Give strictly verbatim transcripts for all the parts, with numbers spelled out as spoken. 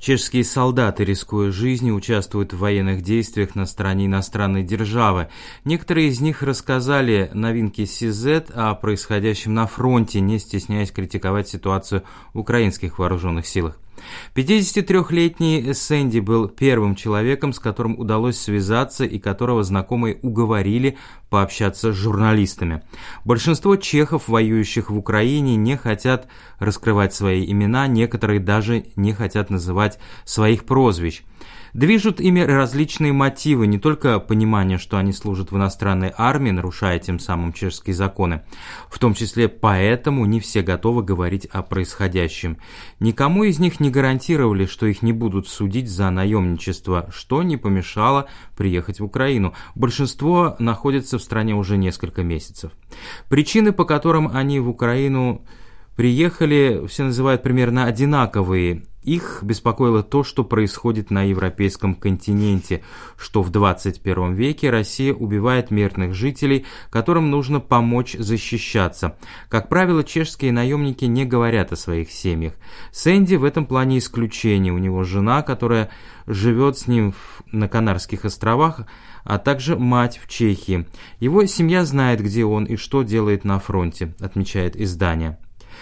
Чешские солдаты, рискуя жизнью, участвуют в военных действиях на стороне иностранной державы. Некоторые из них рассказали новинки си зет о происходящем на фронте, не стесняясь критиковать ситуацию в украинских вооруженных силах. пятидесятитрёхлетний Сэнди был первым человеком, с которым удалось связаться и которого знакомые уговорили пообщаться с журналистами. Большинство чехов, воюющих в Украине, не хотят раскрывать свои имена, некоторые даже не хотят называть своих прозвищ. Движут ими различные мотивы, не только понимание, что они служат в иностранной армии, нарушая тем самым чешские законы. В том числе поэтому не все готовы говорить о происходящем. Никому из них не гарантировали, что их не будут судить за наемничество, что не помешало приехать в Украину. Большинство находится в стране уже несколько месяцев. Причины, по которым они в Украину приехали, все называют примерно одинаковые. Их беспокоило то, что происходит на европейском континенте, что в двадцать первом веке Россия убивает мирных жителей, которым нужно помочь защищаться. Как правило, чешские наемники не говорят о своих семьях. Сэнди в этом плане исключение. У него жена, которая живет с ним на Канарских островах, а также мать в Чехии. Его семья знает, где он и что делает на фронте, отмечает издание.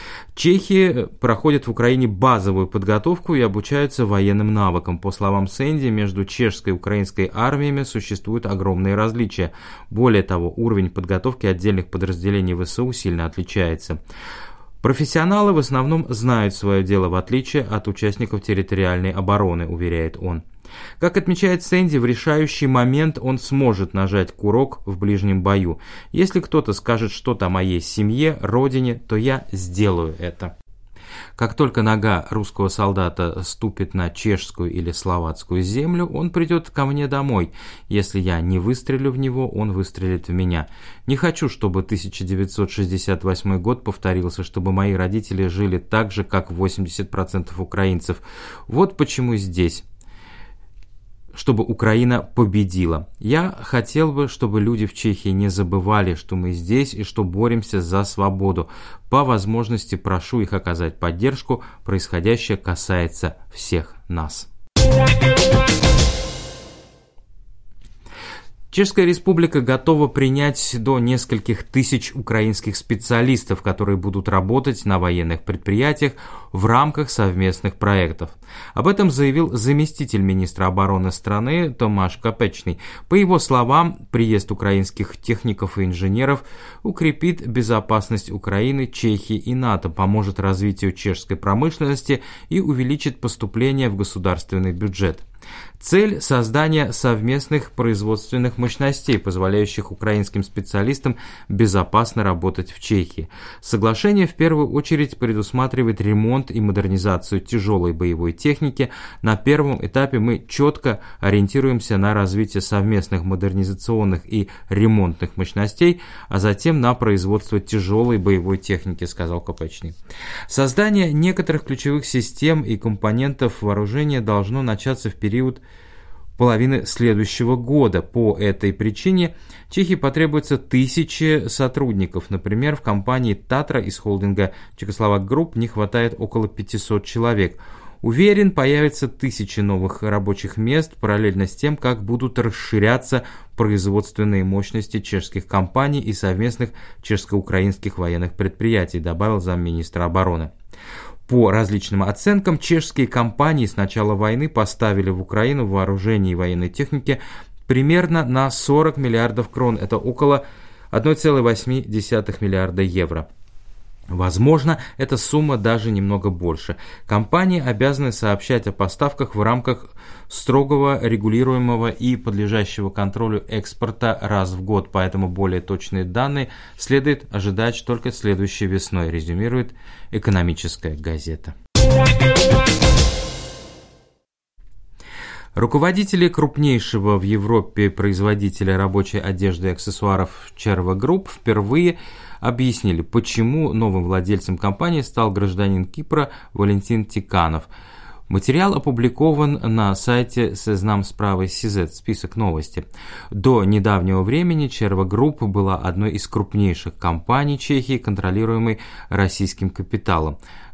Чехи проходят в Украине базовую подготовку и обучаются военным навыкам. По словам Сэнди, между чешской и украинской армиями существуют огромные различия. Более того, уровень подготовки отдельных подразделений ВСУ сильно отличается. Профессионалы в основном знают свое дело, в отличие от участников территориальной обороны, уверяет он. Как отмечает Сэнди, в решающий момент он сможет нажать курок в ближнем бою. Если кто-то скажет что-то о моей семье, родине, то я сделаю это. Как только нога русского солдата ступит на чешскую или словацкую землю, он придет ко мне домой. Если я не выстрелю в него, он выстрелит в меня. Не хочу, чтобы тысяча девятьсот шестьдесят восьмой год повторился, чтобы мои родители жили так же, как восемьдесят процентов украинцев. Вот почему здесь. Чтобы Украина победила. Я хотел бы, чтобы люди в Чехии не забывали, что мы здесь и что боремся за свободу. По возможности прошу их оказать поддержку. Происходящее касается всех нас. Чешская Республика готова принять до нескольких тысяч украинских специалистов, которые будут работать на военных предприятиях в рамках совместных проектов. Об этом заявил заместитель министра обороны страны Томаш Капечный. По его словам, приезд украинских техников и инженеров укрепит безопасность Украины, Чехии и НАТО, поможет развитию чешской промышленности и увеличит поступления в государственный бюджет. Цель – создание совместных производственных мощностей, позволяющих украинским специалистам безопасно работать в Чехии. Соглашение в первую очередь предусматривает ремонт и модернизацию тяжелой боевой техники. На первом этапе мы четко ориентируемся на развитие совместных модернизационных и ремонтных мощностей, а затем на производство тяжелой боевой техники, сказал Копечный. Создание некоторых ключевых систем и компонентов вооружения должно начаться в период половины следующего года. По этой причине Чехии потребуется тысячи сотрудников. Например, в компании «Татра» из холдинга «Чехословак Групп» не хватает около пятисот человек. Уверен, появятся тысячи новых рабочих мест, параллельно с тем, как будут расширяться производственные мощности чешских компаний и совместных чешско-украинских военных предприятий, добавил замминистра обороны. По различным оценкам, чешские компании с начала войны поставили в Украину вооружение и военной техники примерно на сорок миллиардов крон. Это около одна целая восемь десятых миллиарда евро. Возможно, эта сумма даже немного больше. Компании обязаны сообщать о поставках в рамках строгого регулируемого и подлежащего контролю экспорта раз в год, поэтому более точные данные следует ожидать только следующей весной, резюмирует «Экономическая газета». Руководители крупнейшего в Европе производителя рабочей одежды и аксессуаров Черва Групп впервые объяснили, почему новым владельцем компании стал гражданин Кипра Валентин Тиканов. Материал опубликован на сайте «Сезнам справа си зет», список новости. До недавнего времени Черва Групп была одной из крупнейших компаний Чехии, контролируемой российским капиталом.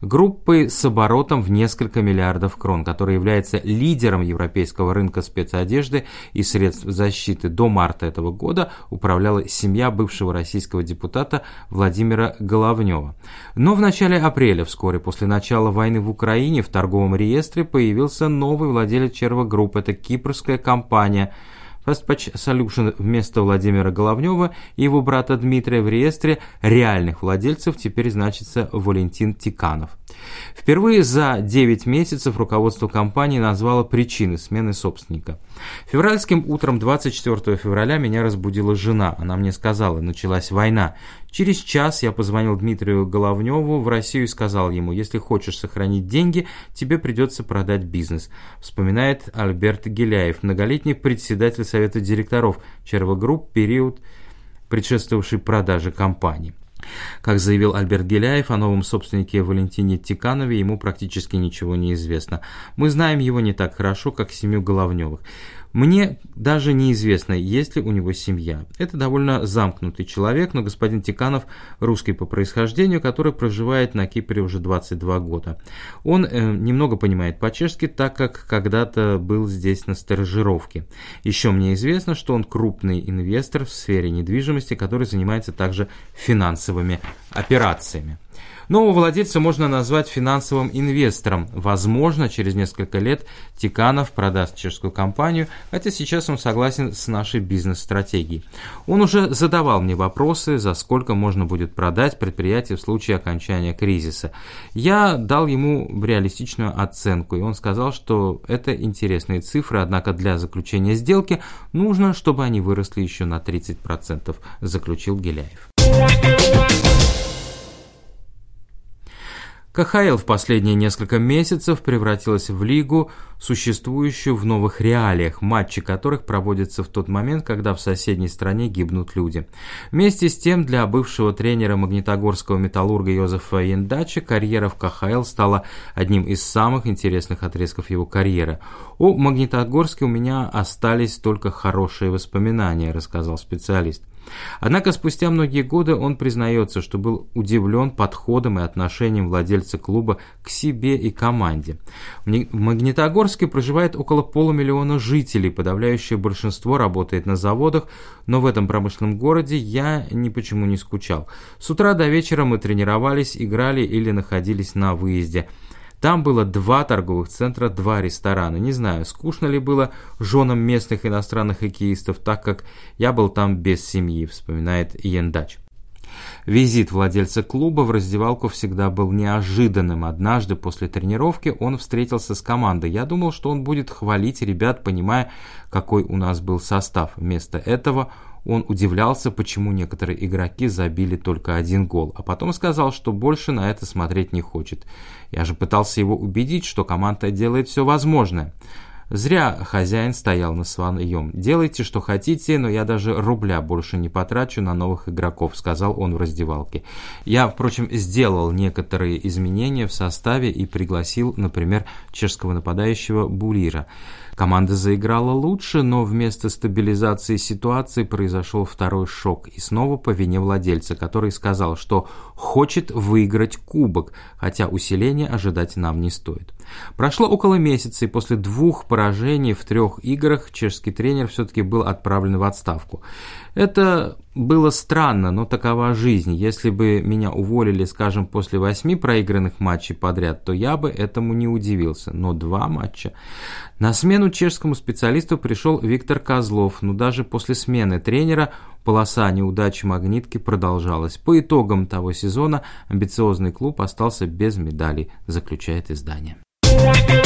группы с оборотом в несколько миллиардов крон, которая является лидером европейского рынка спецодежды и средств защиты. До марта этого года управляла семья бывшего российского депутата Владимира Головнева. Но в начале апреля, вскоре после начала войны в Украине, в торговом реестре появился новый владелец Черва Групп. Это кипрская компания Fastpatch Solution. Вместо Владимира Головнева и его брата Дмитрия в реестре реальных владельцев теперь значится Валентин Тиканов. Впервые за девять месяцев руководство компании назвало причины смены собственника. Февральским утром двадцать четвёртого февраля меня разбудила жена. Она мне сказала: началась война. Через час я позвонил Дмитрию Головневу в Россию и сказал ему: если хочешь сохранить деньги, тебе придется продать бизнес. Вспоминает Альберт Геляев, многолетний председатель совета директоров Черва Групп, период, предшествовавший продаже компании. Как заявил Альберт Геляев, о новом собственнике Валентине Тиканове ему практически ничего не известно. Мы знаем его не так хорошо, как семью Головневых. Мне даже неизвестно, есть ли у него семья. Это довольно замкнутый человек, но господин Тиканов русский по происхождению, который проживает на Кипре уже двадцать два года. Он э, немного понимает по-чешски, так как когда-то был здесь на стажировке. Еще мне известно, что он крупный инвестор в сфере недвижимости, который занимается также финансовыми операциями. Нового владельца можно назвать финансовым инвестором. Возможно, через несколько лет Тиканов продаст чешскую компанию, хотя сейчас он согласен с нашей бизнес-стратегией. Он уже задавал мне вопросы, за сколько можно будет продать предприятие в случае окончания кризиса. Я дал ему реалистичную оценку, и он сказал, что это интересные цифры, однако для заключения сделки нужно, чтобы они выросли еще на тридцать процентов, заключил Геляев. ка ха эл в последние несколько месяцев превратилась в лигу, существующую в новых реалиях, матчи которых проводятся в тот момент, когда в соседней стране гибнут люди. Вместе с тем, для бывшего тренера магнитогорского металлурга Йозефа Яндача карьера в ка ха эл стала одним из самых интересных отрезков его карьеры. О Магнитогорске у меня остались только хорошие воспоминания, рассказал специалист. Однако спустя многие годы он признается, что был удивлен подходом и отношением владельца клуба к себе и команде. В Магнитогорске проживает около полумиллиона жителей, подавляющее большинство работает на заводах, но в этом промышленном городе я ни почему не скучал. С утра до вечера мы тренировались, играли или находились на выезде. Там было два торговых центра, два ресторана. Не знаю, скучно ли было женам местных иностранных хоккеистов, так как я был там без семьи, вспоминает Яндач. Визит владельца клуба в раздевалку всегда был неожиданным. Однажды после тренировки он встретился с командой. Я думал, что он будет хвалить ребят, понимая, какой у нас был состав. Вместо этого он удивлялся, почему некоторые игроки забили только один гол, а потом сказал, что больше на это смотреть не хочет. Я же пытался его убедить, что команда делает все возможное. Зря хозяин стоял на своем. «Делайте, что хотите, но я даже рубля больше не потрачу на новых игроков», — сказал он в раздевалке. Я, впрочем, сделал некоторые изменения в составе и пригласил, например, чешского нападающего Булира. Команда заиграла лучше, но вместо стабилизации ситуации произошел второй шок, и снова по вине владельца, который сказал, что хочет выиграть кубок, хотя усиления ожидать нам не стоит. Прошло около месяца, и после двух поражений в трех играх чешский тренер все-таки был отправлен в отставку. Это было странно, но такова жизнь. Если бы меня уволили, скажем, после восьми проигранных матчей подряд, то я бы этому не удивился. Но два матча. На смену чешскому специалисту пришел Виктор Козлов, но даже после смены тренера полоса неудачи «Магнитки» продолжалась. По итогам того сезона амбициозный клуб остался без медалей, заключает издание.